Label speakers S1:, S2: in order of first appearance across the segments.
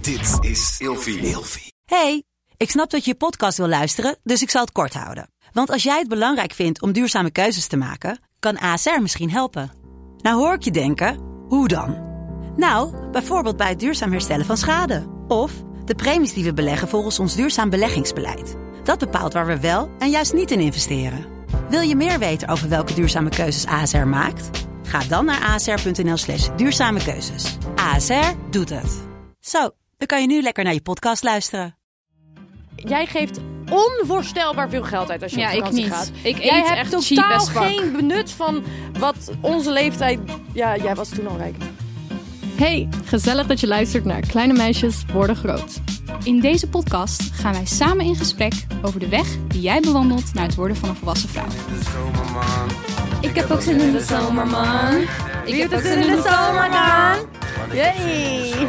S1: Dit is Ilfie.
S2: Hey, ik snap dat je je podcast wil luisteren, dus ik zal het kort houden. Want als jij het belangrijk vindt om duurzame keuzes te maken, kan ASR misschien helpen. Nou hoor ik je denken, hoe dan? Nou, bijvoorbeeld bij het duurzaam herstellen van schade. Of de premies die we beleggen volgens ons duurzaam beleggingsbeleid. Dat bepaalt waar we wel en juist niet in investeren. Wil je meer weten over welke duurzame keuzes ASR maakt? Ga dan naar asr.nl/duurzame keuzes. ASR doet het. Zo, dan kan je nu lekker naar je podcast luisteren.
S3: Jij geeft onvoorstelbaar veel geld uit als je op vakantie gaat.
S4: Ik eet
S3: jij
S4: echt
S3: hebt
S4: cheap
S3: totaal
S4: as fuck.
S3: geen benut van wat onze leeftijd... Ja, jij was toen al rijk.
S4: Hey, gezellig dat je luistert naar Kleine Meisjes Worden Groot. In deze podcast gaan wij samen in gesprek over de weg die jij bewandelt naar het worden van een volwassen vrouw. Ik heb ook zin in de zomer, man. Ik heb ook zin in de zomer, man.
S3: Yay!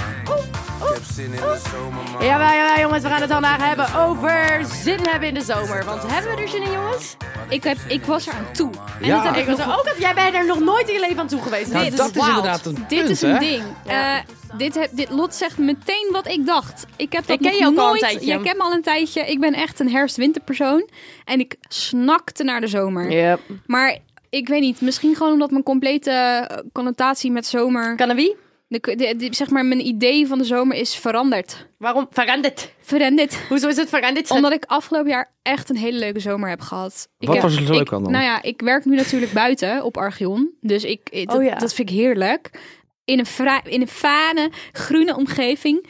S3: Ja, jongens, we gaan het vandaag hebben over zin hebben in de zomer. Want hebben we er zin in, jongens?
S4: Ik was er aan toe. En
S5: Ja.
S4: dat heb
S3: Ik was er ook jij bent er nog nooit in je leven aan toe geweest.
S5: Nou,
S3: Dit
S5: dat
S3: is
S5: is
S3: wild.
S5: inderdaad een
S4: Dit
S5: punt,
S4: is een
S5: hè?
S4: ding.
S3: Ja.
S4: Dit Lot zegt meteen wat ik dacht. Ik heb dat
S3: Ik ken
S4: nog
S3: je ook al een
S4: nooit.
S3: tijdje.
S4: Ja, ik ken me al een tijdje. Ik ben echt een herfst-winterpersoon. En ik snakte naar de zomer.
S3: Yep.
S4: Maar ik weet niet. Misschien gewoon omdat mijn complete connotatie met zomer...
S3: Kan er wie?
S4: zeg maar, mijn idee van de zomer is veranderd.
S3: Waarom? Veranderd.
S4: Veranderd.
S3: Hoezo is het veranderd?
S4: Omdat ik afgelopen jaar echt een hele leuke zomer heb gehad.
S5: Wat was er zo leuk aan dan?
S4: Nou ja, ik werk nu natuurlijk buiten op Archeon. Dus dat vind ik heerlijk. In een fijne, groene omgeving.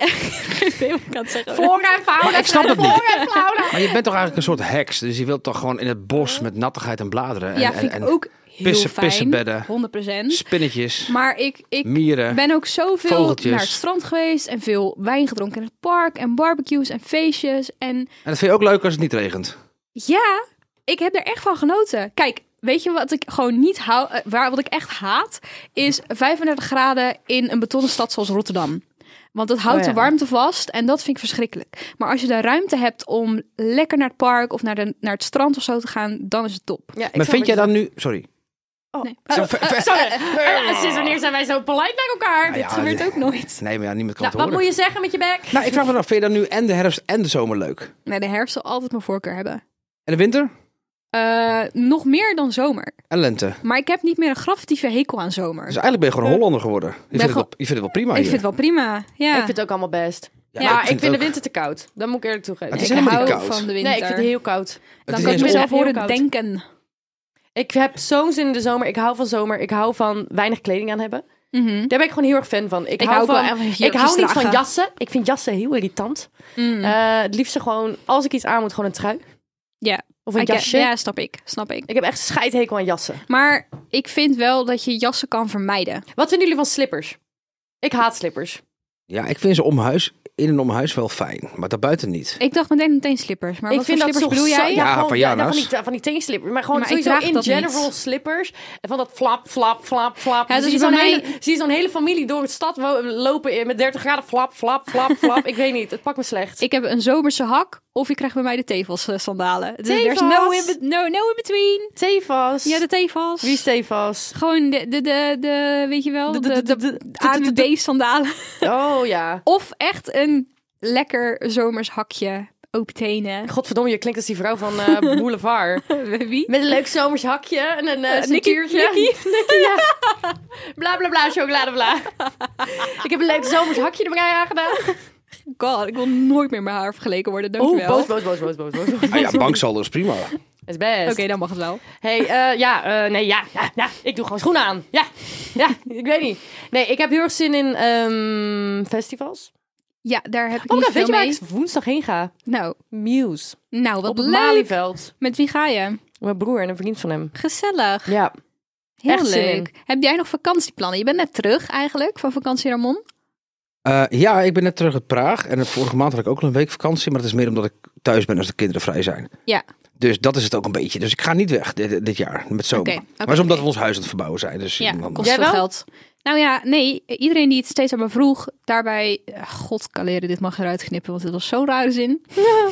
S4: Ik weet wat ik aan het zeggen.
S3: Flora en fauna.
S5: Ik snap het niet.
S3: Flora en fauna.
S5: Maar je bent toch eigenlijk een soort heks. Dus je wilt toch gewoon in het bos met nattigheid en bladeren.
S4: Ja, vind ik ook heel fijn.
S5: Pissenbedden.
S4: 100%.
S5: Spinnetjes.
S4: Maar ik
S5: Mieren.
S4: ben ook zoveel
S5: Vogeltjes.
S4: naar het strand geweest. En veel wijn gedronken in het park. En barbecues en feestjes. En
S5: En dat vind je ook leuk als het niet regent.
S4: ja, ik heb er echt van genoten. Kijk, weet je wat ik gewoon niet hou? Wat ik echt haat, is 35 graden in een betonnen stad zoals Rotterdam. Want dat houdt de warmte vast en dat vind ik verschrikkelijk. Maar als je de ruimte hebt om lekker naar het park of naar het strand of zo te gaan, dan is het top.
S3: Ja, ik
S5: Maar
S3: snap
S5: vind jij
S3: het.
S5: dan nu... Sorry.
S4: Nee.
S3: Sorry. Sinds wanneer zijn wij zo polite naar elkaar?
S5: Ja,
S4: Dat gebeurt ook nooit.
S5: Nee, maar ja, niemand kan
S3: Nou,
S5: het
S3: wat
S5: horen.
S3: moet je zeggen met je bek?
S5: Nou, ik vraag me af, vind je dan nu en de herfst en de zomer leuk?
S4: Nee, de herfst zal altijd mijn voorkeur hebben.
S5: En de winter?
S4: Nog meer dan zomer.
S5: En lente.
S4: Maar ik heb niet meer een graftieve hekel aan zomer.
S5: Dus eigenlijk ben je gewoon Hollander geworden. Je vindt het wel prima
S4: Ik
S5: hier.
S4: vind het wel prima. Ja.
S3: Ik vind het ook allemaal best.
S5: Ja,
S3: maar ik vind
S5: het
S3: de
S5: ook.
S3: winter te koud. Dat moet ik eerlijk toegeven.
S5: Het is
S4: ik
S5: helemaal
S4: hou
S5: niet koud.
S4: van de winter.
S3: Nee, ik vind het heel koud.
S5: Het
S4: Dan
S5: is
S4: kan ik
S5: niet eens
S4: mezelf
S3: heel
S4: horen
S3: koud.
S4: denken.
S3: Ik heb zo'n zin in de zomer. Ik hou van zomer. Ik hou van weinig kleding aan hebben.
S4: Mhm.
S3: Daar ben ik gewoon heel erg fan van. Ik
S4: hou
S3: hou
S4: ook wel
S3: van.
S4: echt van
S3: Ik
S4: jurkjes
S3: hou niet van
S4: dragen.
S3: jassen. Ik vind jassen heel irritant.
S4: Mm.
S3: Het liefste gewoon, als ik iets aan moet, gewoon een trui.
S4: Ja.
S3: Of een jasje.
S4: Ja, snap ik.
S3: Ik heb echt scheidhekel aan jassen.
S4: Maar ik vind wel dat je jassen kan vermijden.
S3: Wat vinden jullie van slippers? Ik haat slippers.
S5: Ja, ik vind ze in en om huis wel fijn. Maar daarbuiten niet.
S4: Ik dacht meteen slippers. Maar
S3: Ik
S4: wat voor
S3: vind dat
S4: slippers
S3: zo,
S4: bedoel jij?
S5: Ja,
S3: gewoon,
S5: van Jana's.
S3: van die teenslippers. Maar gewoon
S4: Maar ik
S3: sowieso
S4: draag
S3: in
S4: dat
S3: general
S4: niet.
S3: slippers. En van dat flap, flap, flap, flap.
S4: Ja,
S3: Dan
S4: dus
S3: zie je
S4: bij
S3: zo'n
S4: mij-
S3: zie je zo'n hele familie door het stad lopen met 30 graden. Flap, flap, flap, flap. Ik weet niet. Het pakt me slecht.
S4: Ik heb een zomerse hak of je krijgt bij mij de tevels sandalen. Dus
S3: Tevas?
S4: there's no in between.
S3: Tevas.
S4: Ja, de tevels.
S3: Wie is Tevas?
S4: Gewoon de weet je wel, de AMB sandalen.
S3: Oh ja.
S4: Of echt een lekker zomers hakje. Open tenen.
S3: Godverdomme, je klinkt als die vrouw van Boulevard.
S4: Wie?
S3: Met een leuk zomers hakje en een
S4: Nicky,
S3: centuurtje.
S4: Nicky.
S3: Ja. Bla bla bla, chocolade bla. Ik heb een leuk zomers hakje erbij aangedaan.
S4: God, ik wil nooit meer met haar vergeleken worden.
S3: Oeh,
S4: Dankjewel.
S3: boos.
S5: Ah ja, banksaldo is prima.
S3: Is best.
S4: Oké, dan mag het wel.
S3: Hey, ik doe gewoon schoenen aan. Ja, ik weet niet. Nee, ik heb heel erg zin in festivals.
S4: Ja, daar heb ik
S3: Oh,
S4: niet
S3: weet
S4: veel
S3: je waar
S4: mee.
S3: ik woensdag heen ga?
S4: Nou,
S3: Muse.
S4: wat
S3: Op het
S4: leuk.
S3: Malieveld.
S4: Met wie ga je?
S3: Mijn broer en een vriend van hem.
S4: Gezellig.
S3: Ja.
S4: Heel
S3: echt zin
S4: leuk.
S3: in.
S4: Heb jij nog vakantieplannen? Je bent net terug eigenlijk van vakantie, Ramon.
S5: Ja, ik ben net terug uit Praag. En vorige maand had ik ook nog een week vakantie. Maar dat is meer omdat ik thuis ben als de kinderen vrij zijn.
S4: Ja.
S5: Dus dat is het ook een beetje. Dus ik ga niet weg dit jaar met zomer.
S4: Oké,
S5: maar is omdat
S4: oké.
S5: we ons huis aan het verbouwen zijn. Dus
S4: Ja,
S5: dan-
S4: kost
S3: Jij
S4: veel
S3: wel?
S4: geld. Nou ja, nee. Iedereen die het steeds aan me vroeg, daarbij... God, kaleren, dit mag eruit knippen, want het was zo'n rare zin.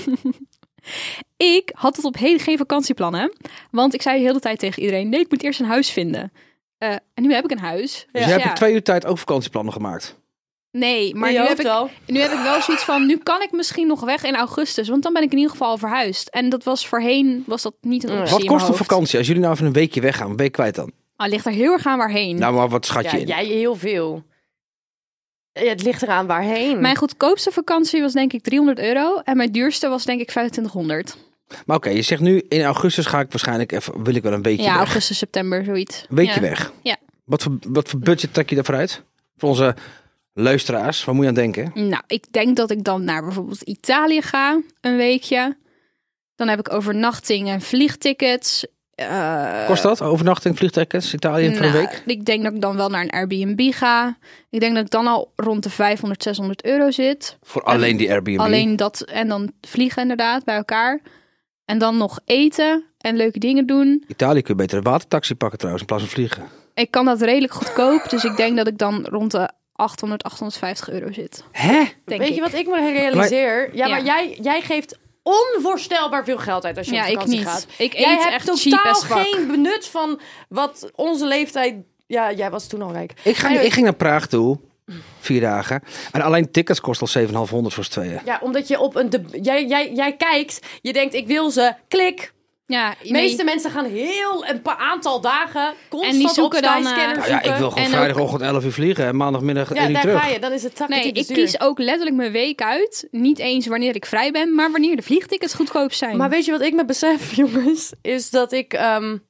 S4: Ik had tot op heden geen vakantieplannen. Want ik zei de hele tijd tegen iedereen, nee, ik moet eerst een huis vinden. En nu heb ik een huis.
S5: Dus jij hebt in 2 uur tijd ook vakantieplannen gemaakt.
S4: Nee, maar
S3: In je
S4: nu
S3: hoofd wel.
S4: heb ik wel zoiets van... Nu kan ik misschien nog weg in augustus. Want dan ben ik in ieder geval al verhuisd. En dat was voorheen... Was dat niet een optie
S5: Wat
S4: in
S5: kost
S4: mijn
S5: een
S4: hoofd.
S5: vakantie? Als jullie nou even een weekje weggaan, wat ben je kwijt dan?
S4: Ah, ligt er heel erg aan waarheen.
S5: Nou, maar wat schat
S3: Ja,
S5: je in?
S3: jij heel veel. Ja, het ligt eraan waarheen.
S4: Mijn goedkoopste vakantie was denk ik €300. En mijn duurste was denk ik 2500.
S5: Maar oké, je zegt nu in augustus ga ik waarschijnlijk even... Wil ik wel een weekje
S4: Ja,
S5: weg.
S4: augustus, september, zoiets.
S5: Een weekje
S4: Ja.
S5: weg.
S4: Ja.
S5: Wat voor budget trek je daarvoor uit? Voor onze luisteraars, waar moet je aan denken?
S4: Nou, ik denk dat ik dan naar bijvoorbeeld Italië ga. Een weekje. Dan heb ik overnachting en vliegtickets.
S5: Kost dat? Overnachting, vliegtickets, Italië voor een
S4: Nou,
S5: week?
S4: ik denk dat ik dan wel naar een Airbnb ga. Ik denk dat ik dan al rond de €500-600 zit.
S5: Voor alleen die Airbnb?
S4: Alleen dat en dan vliegen inderdaad bij elkaar. En dan nog eten en leuke dingen doen.
S5: Italië kun je beter een watertaxi pakken trouwens, in plaats van vliegen.
S4: Ik kan dat redelijk goedkoop. Dus ik denk dat ik dan rond de €800-850 zit.
S5: Hè?
S4: Denk
S3: Weet
S4: ik.
S3: je wat ik me realiseer? Ja, maar
S4: Ja.
S3: jij geeft onvoorstelbaar veel geld uit als je
S4: Ja,
S3: op
S4: ik
S3: vakantie
S4: niet.
S3: gaat.
S4: Ik
S3: Jij
S4: eet
S3: hebt
S4: echt
S3: totaal
S4: cheap as fuck.
S3: geen benut van wat onze leeftijd... Ja, jij was toen al rijk.
S5: Ik ging naar Praag toe, 4 dagen. En alleen tickets kost al 7,500 voor z'n tweeën.
S3: Ja, omdat je op een... Jij kijkt, je denkt ik wil ze, klik.
S4: Ja,
S3: De meeste mensen gaan een paar aantal dagen constant
S4: En die zoeken
S3: op
S4: dan,
S3: Skyscanner
S5: Nou ja, ik
S3: zoeken.
S5: wil gewoon
S4: En
S5: vrijdagochtend 11 uur vliegen en maandagmiddag 1
S3: Ja,
S5: uur
S3: daar
S5: terug.
S3: ga je. Dan is het
S4: Nee,
S3: takkie
S4: ik kies ook letterlijk mijn week uit. Niet eens wanneer ik vrij ben, maar wanneer de vliegtickets goedkoop zijn.
S3: Maar weet je wat ik me besef, jongens? Is dat ik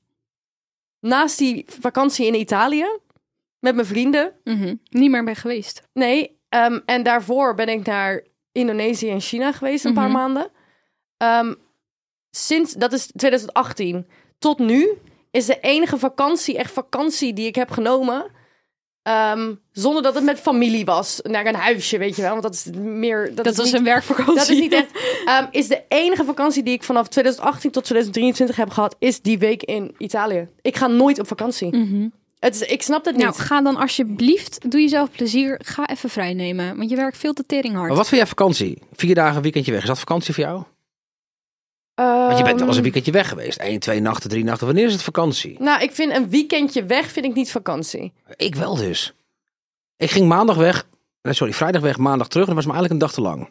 S3: naast die vakantie in Italië met mijn vrienden...
S4: Niet meer ben geweest.
S3: Nee, en daarvoor ben ik naar Indonesië en China geweest een paar maanden. Sinds, dat is 2018, tot nu is de enige vakantie die ik heb genomen... zonder dat het met familie was. Naar een huisje, weet je wel. Want dat is meer...
S4: Dat was
S3: niet,
S4: een werkvakantie.
S3: dat is niet echt... is de enige vakantie die ik vanaf 2018 tot 2023 heb gehad... is die week in Italië. Ik ga nooit op vakantie. Ik snap het niet.
S4: Nou, ga dan alsjeblieft, doe jezelf plezier. Ga even vrij nemen, want je werkt veel te teringhard.
S5: Maar wat vind jij vakantie? 4 dagen een weekendje weg. Is dat vakantie voor jou? Want je bent wel eens een weekendje weg geweest. 1, 2 nachten, 3 nachten. Wanneer is het vakantie?
S3: Nou, ik vind een weekendje weg vind ik niet vakantie.
S5: Ik wel dus. Ik ging vrijdag weg, maandag terug. En dat was maar eigenlijk een dag te lang.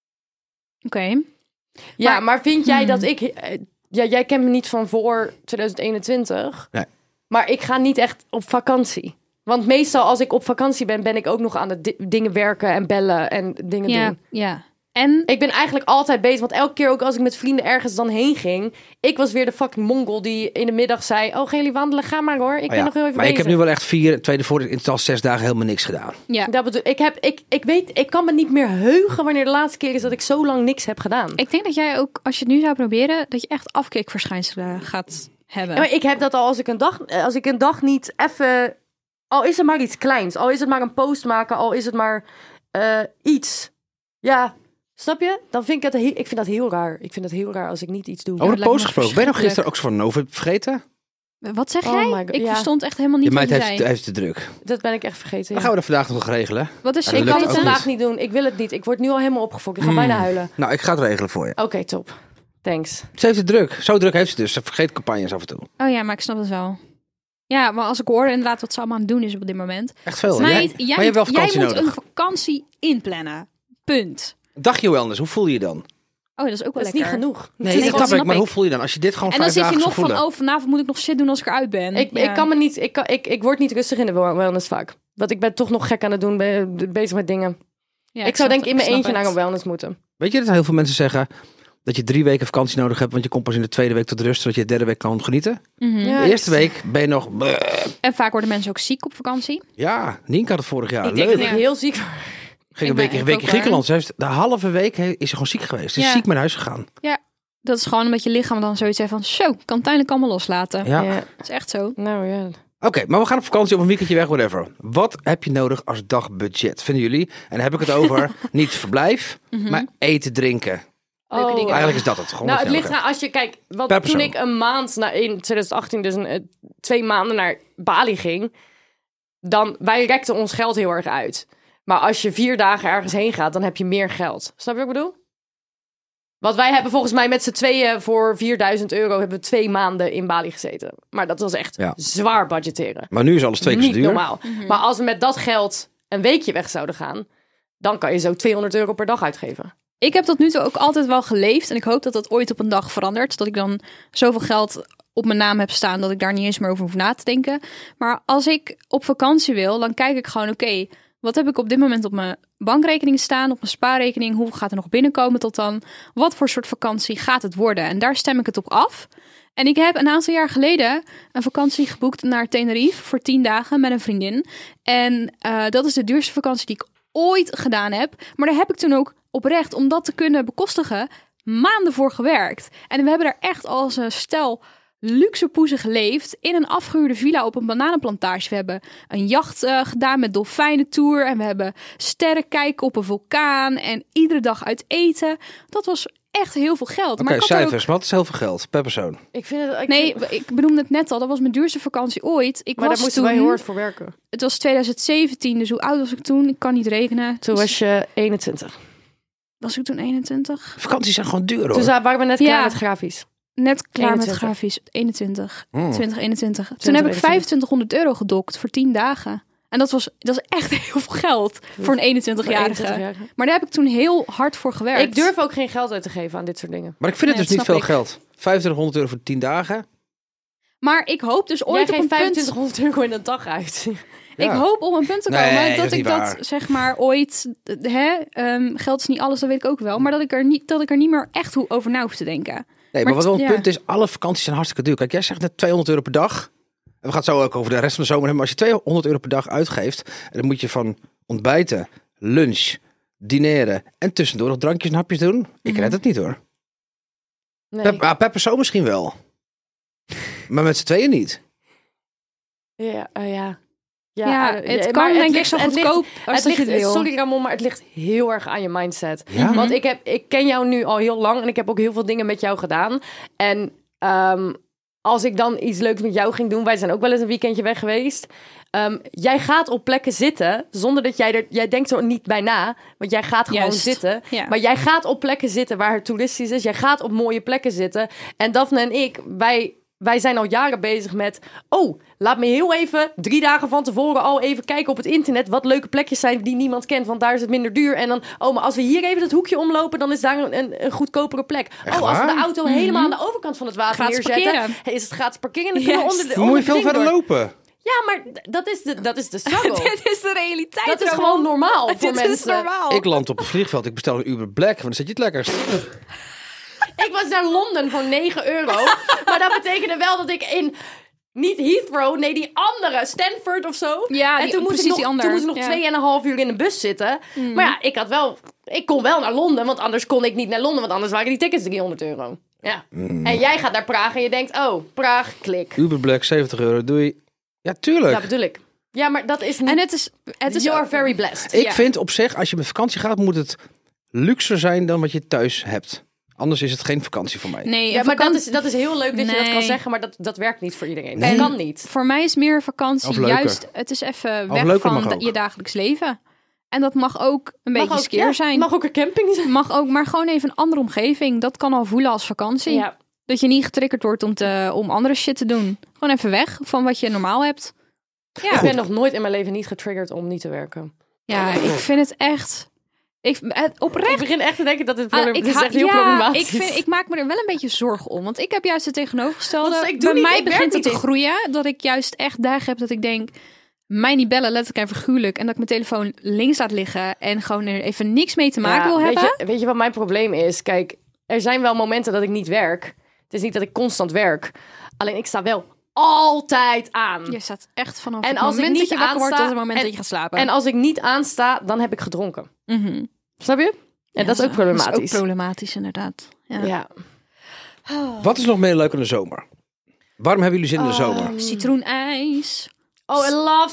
S4: Oké.
S3: Ja, maar vind jij dat ik... jij kent me niet van voor 2021.
S5: Nee.
S3: Maar ik ga niet echt op vakantie. Want meestal als ik op vakantie ben... ben ik ook nog aan de dingen werken en bellen en dingen doen.
S4: Ja. En
S3: Ik ben eigenlijk altijd bezig. Want elke keer ook als ik met vrienden ergens dan heen ging... ik was weer de fucking mongol die in de middag zei... oh, gaan jullie wandelen? Ga maar hoor. Ik ben nog heel even
S5: maar
S3: bezig.
S5: ik heb nu wel echt 4, tweede voor in totaal 6 dagen helemaal niks gedaan.
S4: ja.
S3: Dat bedoel, ik kan me niet meer heugen... wanneer de laatste keer is dat ik zo lang niks heb gedaan.
S4: Ik denk dat jij ook, als je het nu zou proberen, dat je echt afkikverschijnselen gaat hebben.
S3: Ja, maar ik heb dat al als ik een dag niet even... Al is het maar iets kleins. Al is het maar een post maken. Al is het maar iets. Ja, snap je? Dan vind ik vind dat heel raar. Ik vind dat heel raar als ik niet iets doe.
S5: Over de
S4: lijkt me
S5: post gesproken. Ben je nog gisteren
S4: verschrikkelijk.
S5: ook zo van Nova vergeten?
S4: Wat zeg
S3: Oh
S4: jij?
S3: my God,
S4: Ik
S3: ja.
S4: verstond echt helemaal niet
S5: De meid
S4: wat je
S5: heeft,
S4: zei.
S5: heeft te druk.
S3: Dat ben ik echt vergeten.
S5: Dan
S3: Ja.
S5: gaan we dat vandaag nog regelen.
S4: Wat is
S5: Ja,
S4: je
S5: dat
S3: Ik kan
S5: lukt
S3: het
S5: ook
S3: vandaag niet doen. Ik wil het niet. Ik word nu al helemaal opgefokt. Ik ga bijna huilen.
S5: Nou, ik ga het regelen voor je.
S3: Oké, top. Thanks.
S5: Ze heeft het druk. Zo druk heeft ze dus. Ze vergeet campagnes af en toe.
S4: Oh ja, maar ik snap het wel. Ja, maar als ik hoor inderdaad wat ze allemaal aan het doen is op dit moment.
S5: Echt veel.
S4: Meid,
S5: maar je hebt wel vakantie
S4: jij moet
S5: nodig.
S4: een vakantie inplannen. Punt.
S5: Dagje wellness. Hoe voel je je dan?
S4: Oh, dat is ook wel
S3: Dat is niet
S4: lekker.
S3: genoeg.
S5: Nee,
S4: is
S5: dat
S4: gewoon-
S5: snap ik.
S4: snap
S5: Maar
S4: ik.
S5: hoe voel je dan? Als je dit gewoon
S4: En dan
S5: 5
S4: zit je
S5: dagen
S4: nog
S5: zou voelen.
S4: van, oh, vanavond moet ik nog shit doen als ik eruit ben.
S3: Ik kan me niet... Ik word niet rustig in de wellness vaak. Want ik ben toch nog gek aan het doen. Bezig met dingen.
S4: Ja,
S3: ik zou denk ik in mijn eentje naar
S4: een
S3: een wellness moeten.
S5: Weet je dat heel veel mensen zeggen dat je 3 weken vakantie nodig hebt, want je komt pas in de tweede week tot rust, zodat je de derde week kan genieten?
S3: Ja,
S5: De eerste week ben je nog...
S4: En vaak worden mensen ook ziek op vakantie.
S5: Ja, Nienke had het vorig jaar.
S3: Ik denk
S5: Leuk.
S3: dat ik heel ziek word.
S5: Ging een
S4: ik ben-
S5: week
S4: ik
S5: in
S4: ook,
S5: Griekenland. Ze heeft de halve week is ze gewoon ziek geweest. Ze is
S4: Ja.
S5: ziek naar huis gegaan.
S4: Dat is gewoon omdat je lichaam dan zoiets heeft van, zo, ik kan het eindelijk allemaal loslaten.
S5: Ja.
S3: Ja.
S4: Dat is echt zo.
S3: Nou ja.
S5: Oké, maar we gaan op vakantie of een weekendje weg, whatever. Wat heb je nodig als dagbudget, vinden jullie? En dan heb ik het over niet verblijf, maar eten, drinken.
S4: Leuke dingen.
S5: Eigenlijk is dat het. Gewoon
S3: Nou,
S5: wat
S3: het
S5: je
S3: ligt
S5: nodig
S3: aan als je kijkt.
S5: Per
S3: Want
S5: persoon.
S3: toen ik een maand in 2018, dus 2 maanden naar Bali ging, dan wij rekten ons geld heel erg uit. Maar als je 4 dagen ergens heen gaat, dan heb je meer geld. Snap je wat ik bedoel? Want wij hebben volgens mij met z'n tweeën voor €4.000 hebben we 2 maanden in Bali gezeten. Maar dat was echt
S5: Ja.
S3: zwaar budgetteren.
S5: Maar nu is alles 2 keer zo
S3: Niet
S5: duur.
S3: normaal. Maar als we met dat geld een weekje weg zouden gaan, dan kan je zo €200 per dag uitgeven.
S4: Ik heb tot nu toe ook altijd wel geleefd. En ik hoop dat dat ooit op een dag verandert. Dat ik dan zoveel geld op mijn naam heb staan dat ik daar niet eens meer over hoef na te denken. Maar als ik op vakantie wil, dan kijk ik gewoon, oké, wat heb ik op dit moment op mijn bankrekening staan, op mijn spaarrekening? Hoeveel gaat er nog binnenkomen tot dan? Wat voor soort vakantie gaat het worden? En daar stem ik het op af. En ik heb een aantal jaar geleden een vakantie geboekt naar Tenerife voor 10 dagen met een vriendin. En dat is de duurste vakantie die ik ooit gedaan heb. Maar daar heb ik toen ook oprecht, om dat te kunnen bekostigen, maanden voor gewerkt. En we hebben daar echt als een stel luxe poezen geleefd in een afgehuurde villa op een bananenplantage. We hebben een jacht gedaan met dolfijnentour en we hebben sterren kijken op een vulkaan en iedere dag uit eten. Dat was echt heel veel geld.
S5: Oké, cijfers. Wat is heel veel geld per persoon?
S3: Ik vind het...
S4: Ik benoemde het net al. Dat was mijn duurste vakantie ooit.
S3: Maar daar moesten wij heel hard voor werken.
S4: Het was 2017, dus hoe oud was ik toen? Ik kan niet rekenen.
S3: Toen was je 21.
S4: Was ik toen 21?
S5: Vakanties zijn gewoon duur, hoor.
S3: Toen waren we net klaar met grafisch.
S4: Net klaar
S3: 21.
S4: met grafisch. 2021. Toen heb ik €2500 gedokt voor 10 dagen. En dat is echt heel veel geld voor een 21-jarige. Maar daar heb ik toen heel hard voor gewerkt.
S3: Ik durf ook geen geld uit te geven aan dit soort dingen.
S5: Maar ik vind het dus niet veel geld. €2500 voor 10 dagen.
S4: Maar ik hoop dus ooit op een punt...
S3: €2500 in een dag uit.
S4: Ja. Ik hoop op een punt te komen dat ik dat
S5: waar.
S4: zeg maar ooit... geld is niet alles, dat weet ik ook wel. Maar dat ik er niet meer echt over na hoef te denken.
S5: Nee, maar wat wel een punt is, alle vakanties zijn hartstikke duur. Kijk, jij zegt net €200 per dag. En we gaan het zo ook over de rest van de zomer hebben. Maar als je €200 per dag uitgeeft, en dan moet je van ontbijten, lunch, dineren en tussendoor nog drankjes en hapjes doen. Ik red het niet, hoor.
S3: Nee.
S5: Per persoon misschien wel. Maar met z'n tweeën niet.
S4: Ja, het kan denk ik zo goedkoop als dat je het wil.
S3: Sorry Ramon, maar het ligt heel erg aan je mindset.
S5: Ja?
S3: Want ik ken jou nu al heel lang en ik heb ook heel veel dingen met jou gedaan. En als ik dan iets leuks met jou ging doen, wij zijn ook wel eens een weekendje weg geweest. Jij gaat op plekken zitten zonder dat jij denkt zo niet bij na. Want jij gaat gewoon zitten. Ja. Maar jij gaat op plekken zitten waar het toeristisch is. Jij gaat op mooie plekken zitten. En Daphne en ik, wij zijn al jaren bezig met... laat me heel even 3 dagen van tevoren al even kijken op het internet... wat leuke plekjes zijn die niemand kent, want daar is het minder duur. En dan, maar als we hier even het hoekje omlopen... dan is daar een goedkopere plek.
S5: Echt
S3: als we
S5: waar?
S3: de auto helemaal aan de overkant van het water
S4: Gratis
S3: neerzetten...
S4: parkeren.
S3: is het gratis parkeren. Dan kunnen we onder
S5: Moet je veel
S3: ding
S5: verder
S3: door.
S5: lopen?
S3: Ja, maar dat is de struggle.
S4: Dit is de realiteit.
S3: Dat is gewoon normaal voor
S4: Dit
S3: mensen.
S4: is normaal.
S5: Ik land op een vliegveld, ik bestel een Uber Black, want dan zit je het lekkerst.
S3: Ik was naar Londen voor €9. Maar dat betekende wel dat ik in... Niet Heathrow, nee, die andere. Stanford of zo.
S4: Ja,
S3: en toen moest ik nog 2,5 uur in de bus zitten. Maar ja, ik kon wel naar Londen. Want anders kon ik niet naar Londen. Want anders waren die tickets €300. Ja. En jij gaat naar Praag en je denkt... Praag, klik.
S5: Uber Black, €70, doei. Ja, tuurlijk.
S3: Ja, bedoel ik. Ja, maar dat is niet...
S4: En het is
S3: You are very blessed.
S5: Ik vind op zich, als je met vakantie gaat, moet het luxer zijn dan wat je thuis hebt. Anders is het geen vakantie voor mij.
S4: Nee,
S3: ja, maar dat is heel leuk dat je dat kan zeggen, maar dat werkt niet voor iedereen.
S5: Nee.
S3: Dat kan niet.
S4: Voor mij is meer vakantie
S5: Of leuker.
S4: juist... Het is even
S5: Of
S4: weg
S5: leuker
S4: van
S5: mag ook.
S4: je dagelijks leven. En dat mag ook een beetje skeer
S3: ja,
S4: zijn.
S3: Mag ook een camping zijn.
S4: Mag ook, maar gewoon even een andere omgeving. Dat kan al voelen als vakantie.
S3: Ja.
S4: Dat je niet getriggerd wordt om andere shit te doen. Gewoon even weg van wat je normaal hebt. Ja,
S3: Ik ben nog nooit in mijn leven niet getriggerd om niet te werken.
S4: ja, ik vind het echt... Oprecht.
S3: Ik begin echt te denken dat dit
S4: Ik
S3: is echt heel problematisch.
S4: Ik maak me er wel een beetje zorgen om. Want ik heb juist het tegenovergestelde.
S3: Want ik doe
S4: Bij
S3: niet-
S4: mij
S3: ik
S4: begint
S3: werk
S4: het te
S3: niet in-
S4: groeien. Dat ik juist echt dagen heb dat ik denk... Mij niet bellen, letterlijk en figuurlijk. En dat ik mijn telefoon links laat liggen. En gewoon er even niks mee te maken wil hebben.
S3: Weet je wat mijn probleem is? Kijk, er zijn wel momenten dat ik niet werk. Het is niet dat ik constant werk. Alleen ik sta wel altijd aan.
S4: Je staat echt vanaf
S3: En
S4: het
S3: als ik
S4: moment
S3: niet
S4: dat je wakker wordt...
S3: aansta-
S4: tot het moment dat je gaat slapen.
S3: En als ik niet aansta, dan heb ik gedronken. Snap je? En dat is ook problematisch.
S4: Dat is ook problematisch, inderdaad. Ja.
S3: Ja.
S5: Wat is nog meer leuk in de zomer? Waarom hebben jullie zin in de zomer?
S4: Citroenijs.
S3: Oh, I love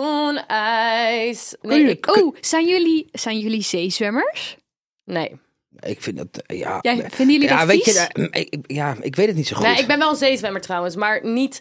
S3: citroenijs. Nee,
S4: Zijn jullie zeezwemmers?
S3: nee.
S5: Ik vind dat, ja...
S4: Vinden jullie dat
S5: weet
S4: vies?
S5: ik weet het niet zo goed.
S3: Nee, ik ben wel een zeezwemmer trouwens, maar niet...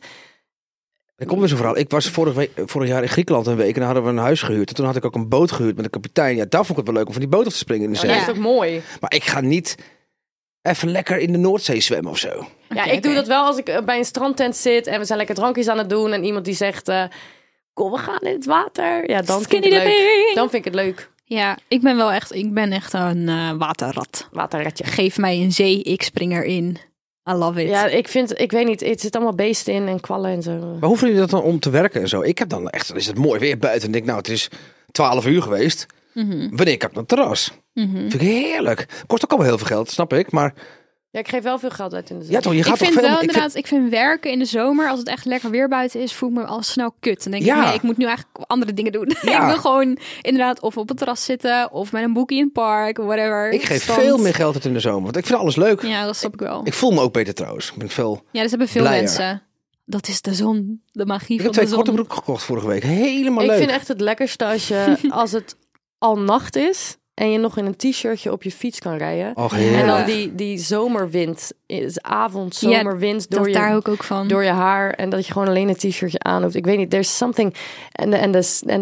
S5: Er komt weer zo'n verhaal. Ik was vorig jaar in Griekenland een week en dan hadden we een huis gehuurd. En toen had ik ook een boot gehuurd met een kapitein. Ja, daar vond ik het wel leuk om van die boot af te springen in de
S3: Oh,
S5: zee.
S3: dat is ook mooi.
S5: Maar ik ga niet even lekker in de Noordzee zwemmen of zo.
S3: Ja, ik doe dat wel als ik bij een strandtent zit en we zijn lekker drankjes aan het doen en iemand die zegt, kom, we gaan in het water. Ja, dan vind ik het leuk. Dan vind ik het leuk.
S4: Ja, ik ben echt een waterrat.
S3: Waterratje.
S4: Geef mij een zee, ik spring erin. I love it.
S3: Ja, ik weet niet, het zit allemaal beesten in en kwallen en zo.
S5: Maar hoe vinden jullie dat dan om te werken en zo? Ik heb dan echt, dan is het mooi weer buiten. En denk, nou, het is 12 uur geweest. Wanneer kan ik naar het terras? Vind ik heerlijk. Kost ook allemaal heel veel geld, snap ik. Maar
S3: Ja, ik geef wel veel geld uit in de zon.
S5: ja, toch, je gaat
S4: Ik vind
S5: toch veel...
S4: wel inderdaad, ik vind werken in de zomer, als het echt lekker weer buiten is, voel ik me al snel kut. Dan denk
S5: Ja.
S4: ik, nee, ik moet nu eigenlijk andere dingen doen.
S5: Ja.
S4: Ik wil gewoon inderdaad of op het terras zitten, of met een boekje in het park, whatever.
S5: Ik geef
S4: Strand.
S5: veel meer geld uit in de zomer. Want ik vind alles leuk.
S4: Ja, dat snap ik wel.
S5: Ik voel me ook beter trouwens. Ik ben veel...
S4: Ja, dat hebben veel
S5: blijer.
S4: mensen. Dat is de zon, de magie
S5: Ik
S4: van
S5: heb 2
S4: de zon.
S5: korte broeken gekocht vorige week. Helemaal
S3: Ik
S5: leuk.
S3: vind echt het lekkerste als het al nacht is en je nog in een t-shirtje op je fiets kan rijden.
S5: Och,
S3: En
S5: heerlijk.
S3: dan die zomerwind, avond zomerwind
S4: dat
S3: door
S4: daar
S3: je,
S4: ook van.
S3: door je haar. En dat je gewoon alleen een t-shirtje aan hoeft. Ik weet niet, there's something... And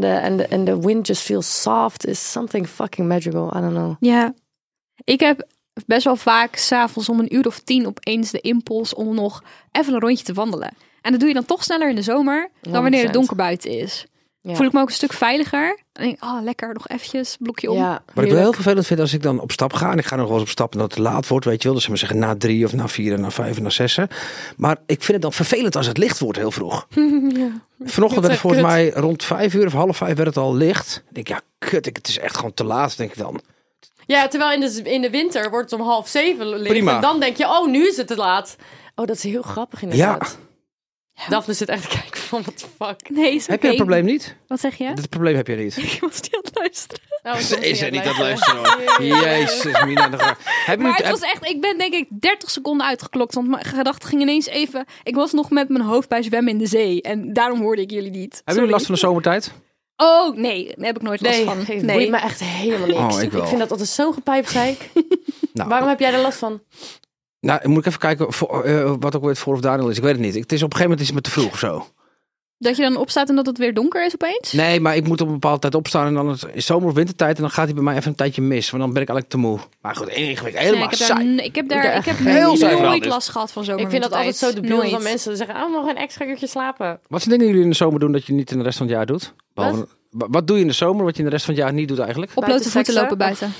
S3: the wind just feels soft. Is something fucking magical. I don't know.
S4: Ja, ik heb best wel vaak 's avonds om 10:00 opeens de impuls om nog even een rondje te wandelen. En dat doe je dan toch sneller in de zomer dan wanneer het
S3: 100%.
S4: donker buiten is.
S3: Ja.
S4: Voel ik me ook een stuk veiliger. En denk ik, lekker, nog eventjes, blokje om.
S3: Ja,
S5: Wat ik wel heel vervelend vind als ik dan op stap ga. En ik ga nog wel eens op stap en dat het laat wordt. Weet je wel. Dus ze zeggen na 3 of na 4 en na 5 en na 6. Maar ik vind het dan vervelend als het licht wordt heel vroeg. Vanochtend werd het volgens mij rond 5 uur of half 5 werd het al licht. Ik denk, ja kut, het is echt gewoon te laat, denk ik dan.
S3: Ja, terwijl in de winter wordt het om 6:30 licht.
S5: Prima.
S3: En dan denk je, nu is het te laat. Oh, dat is heel grappig inderdaad. Daphne zit echt te kijken van, what the fuck.
S4: Nee, is
S5: Heb je
S4: oké.
S5: een probleem niet?
S4: Wat zeg je?
S5: Dit probleem heb je niet.
S4: Ik was niet aan het luisteren.
S3: Nou, ik
S5: Ze
S3: was
S5: is er niet aan het
S3: luisteren.
S5: luisteren hoor. Jezus, Mina. Heb je
S4: Maar
S5: nu...
S4: het was echt, ik ben denk ik 30 seconden uitgeklokt. Want mijn gedachten gingen ineens even... Ik was nog met mijn hoofd bij zwemmen in de zee. En daarom hoorde ik jullie niet.
S5: Hebben jullie last van de zomertijd?
S4: Oh, nee. Daar heb ik nooit last
S3: Nee,
S4: van.
S3: het
S4: Nee.
S3: boeit me echt helemaal niks.
S5: Oh, ik wel.
S3: vind dat altijd zo'n gepijpzeik.
S5: Nou,
S3: Waarom heb jij er last van?
S5: Nou, moet ik even kijken wat ook weer het voor- of nadeel is. Ik weet het niet. Het is op een gegeven moment is het me te vroeg of zo.
S4: Dat je dan opstaat en dat het weer donker is opeens?
S5: Nee, maar ik moet op een bepaalde tijd opstaan en dan is zomer- of wintertijd en dan gaat hij bij mij even een tijdje mis. Want dan ben ik eigenlijk te moe. Maar goed, ingewikkeld. Helemaal
S4: ik heb
S5: heel saai verhaal
S4: nooit
S5: dit.
S4: last gehad van zomer.
S3: Ik vind dat altijd zo debiel
S4: nooit.
S3: van mensen zeggen, nog een extra uurtje slapen.
S5: Wat zijn dingen die jullie in de zomer doen dat je niet in de rest van het jaar doet? Behalve, wat doe je in de zomer wat je in de rest van het jaar niet doet eigenlijk?
S4: Op blote voeten
S3: seksen?
S4: lopen buiten.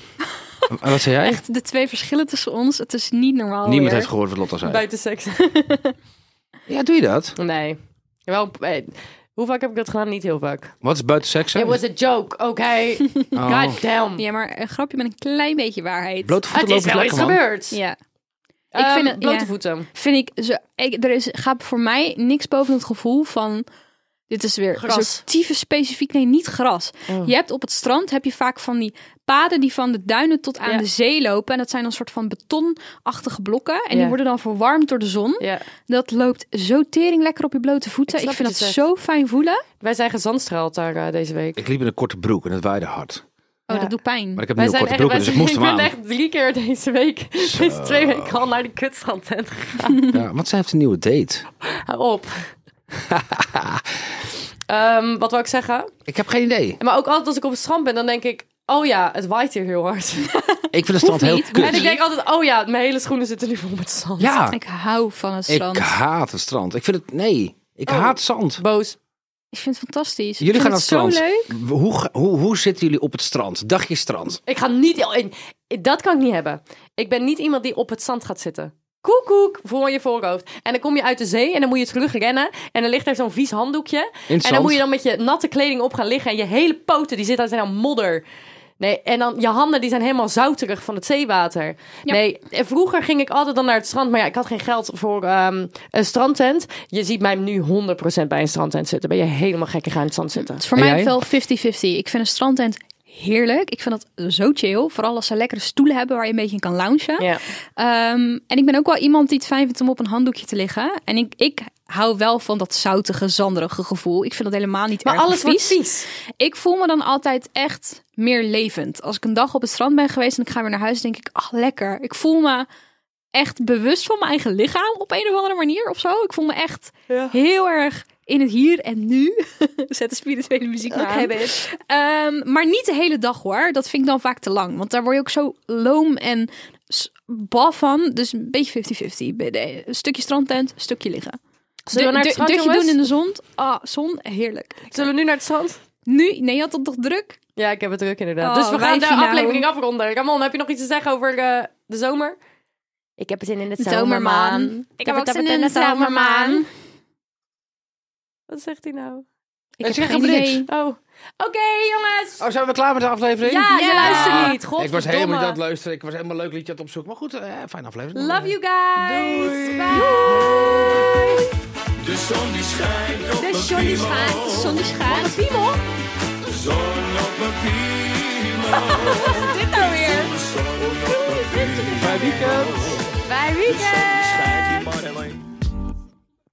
S5: En wat zei jij?
S4: Echt de twee verschillen tussen ons. Het is niet normaal.
S5: Niemand
S4: weer.
S5: heeft gehoord wat Lotta zei.
S3: Buiten seks.
S5: Ja, doe je dat?
S3: Nee. Wel, hoe vaak heb ik dat gedaan? Niet heel vaak.
S5: Wat is buiten seks?
S3: It was a joke, oké?
S5: Oh.
S3: God damn.
S4: Ja, maar een grapje met een klein beetje waarheid.
S5: Blote voeten
S3: Het is
S5: lopen
S3: wel
S5: is
S3: iets
S5: lekker, man.
S3: gebeurd.
S4: Ja.
S3: Ik
S4: vind het-
S3: blote
S4: ja.
S3: voeten.
S4: Vind ik zo. Gaat voor mij niks boven het gevoel van. Dit is weer
S3: Gras.
S4: zo tyfus specifiek. Nee, niet gras.
S3: Oh.
S4: Je hebt op het strand heb je vaak van die paden die van de duinen tot aan
S3: Ja.
S4: de zee lopen. En dat zijn een soort van betonachtige blokken. En
S3: Ja.
S4: die worden dan verwarmd door de zon.
S3: Ja.
S4: Dat loopt zo tering lekker op je blote voeten.
S3: Ik
S4: Ik,
S3: snap
S4: vind
S3: wat
S4: dat
S3: je
S4: zo fijn voelen.
S3: Wij zijn gezandstraald daar deze week.
S5: Ik liep in een korte broek en het waaide hard.
S4: Oh,
S3: Ja.
S4: dat doet pijn.
S5: Maar ik heb
S3: Wij
S5: nu een
S3: zijn
S5: korte broeken, dus ik moest hem
S3: ben
S5: aan.
S3: echt 3 keer deze week, deze 2 weken al naar de kutstrandtent gegaan.
S5: Ja, want zij heeft een nieuwe date.
S3: Hou op. Wat wil ik zeggen?
S5: Ik heb geen idee.
S3: Maar ook altijd als ik op het strand ben, dan denk ik... Oh ja, het waait hier heel hard.
S5: Ik vind de strand heel
S4: niet.
S5: kut.
S3: En ik denk altijd, oh ja, mijn hele schoenen zitten nu vol met zand.
S5: Ja,
S4: Ik hou van het
S5: ik
S4: strand.
S5: haat het strand. Ik vind het... Nee, ik haat zand.
S3: Boos.
S4: Ik vind het fantastisch.
S5: Jullie
S4: Ik
S5: gaan
S4: vind
S5: naar het
S4: zo
S5: strand.
S4: leuk.
S5: Hoe zitten jullie op het strand? Dagje strand.
S3: Ik ga niet... Dat kan ik niet hebben. Ik ben niet iemand die op het zand gaat zitten. Koek, koek, voor je voorhoofd. En dan kom je uit de zee en dan moet je terug rennen. En dan ligt er zo'n vies handdoekje.
S5: In het
S3: En dan moet je
S5: zand.
S3: dan met je natte kleding op gaan liggen. En je hele poten, die zitten zijn aan modder. Nee, en dan je handen, die zijn helemaal zouterig van het zeewater.
S4: Ja.
S3: Nee, en vroeger ging ik altijd dan naar het strand. Maar ja, ik had geen geld voor een strandtent. Je ziet mij nu 100% bij een strandtent zitten. Ben je helemaal gekkig aan het strand zitten.
S4: Het is voor
S5: En
S4: mij
S5: jij?
S4: wel 50-50. Ik vind een strandtent heerlijk. Ik vind dat zo chill. Vooral als ze lekkere stoelen hebben waar je een beetje in kan loungen.
S3: Ja.
S4: En ik ben ook wel iemand die het fijn vindt om op een handdoekje te liggen. En ik hou wel van dat zoutige, zanderige gevoel. Ik vind dat helemaal niet
S3: Maar
S4: erg
S3: alles wordt
S4: vies.
S3: vies.
S4: Ik voel me dan altijd echt meer levend. Als ik een dag op het strand ben geweest en ik ga weer naar huis, denk ik, ach lekker. Ik voel me echt bewust van mijn eigen lichaam op een of andere manier of zo. Ik voel me echt heel erg in het hier en nu. Zet de spirituele muziek maar aan. Maar niet de hele dag hoor. Dat vind ik dan vaak te lang. Want daar word je ook zo loom en bal van. Dus een beetje 50-50. Een stukje strandtent, een stukje liggen.
S3: Zullen we naar het strand,
S4: Dutje
S3: jongens?
S4: doen in de zon. Ah, zon, heerlijk.
S3: Zullen we nu naar het strand?
S4: Nu, nee, je had het toch druk?
S3: Ja, ik heb het druk inderdaad.
S4: Oh,
S3: Dus we gaan de
S4: wijfie nou.
S3: aflevering afronden. Ramon, heb je nog iets te zeggen over de zomer? Ik heb het in de zomermaan.
S4: Ik heb ook zin in de zomermaan.
S3: Wat zegt hij nou?
S4: Ik
S5: Het
S4: heb
S5: zegt
S4: geen
S5: helemaal
S4: idee.
S5: niks.
S3: Oh, oké jongens.
S5: Oh, zijn we klaar met de aflevering?
S3: Ja, je
S4: Ja.
S3: luistert niet.
S5: Ik was helemaal niet aan het
S3: Godverdomme.
S5: luisteren. Ik was helemaal leuk liedje aan het opzoeken. Maar goed, fijne aflevering.
S3: Love you guys.
S5: Doei.
S3: Bye.
S1: De zon die schijnt op
S3: De
S1: mijn
S3: zon die
S1: piemel.
S3: schijnt.
S4: De zon die schijnt.
S3: Piemel?
S1: De zon op mijn piemel.
S3: Wat is dit nou weer?
S1: De zon op mijn piemel.
S5: Fijn weekend.
S3: Bye weekend.
S1: Schijnt die maar alleen.